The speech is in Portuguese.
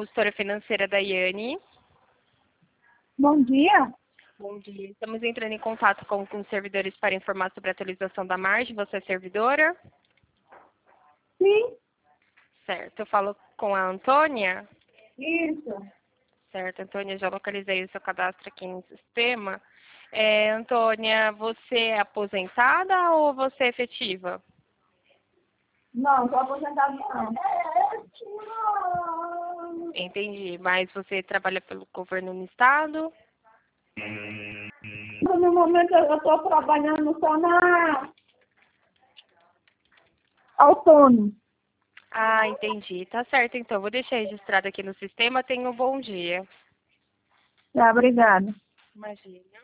consultora financeira da Iane. Bom dia. Bom dia. Estamos entrando em contato com os servidores para informar sobre a atualização da margem. Você é servidora? Sim, Certo. Eu falo com a Antônia? isso. Certo, Antônia, já localizei o seu cadastro aqui no sistema. Antônia, você é aposentada ou você é efetiva? Não, estou aposentado não. Entendi. Mas você trabalha pelo governo no estado? No momento eu estou trabalhando só na autônomo. Ah, entendi. Tá certo, então. Vou deixar registrado aqui no sistema. Tenha um bom dia. Tá, obrigada. Imagina.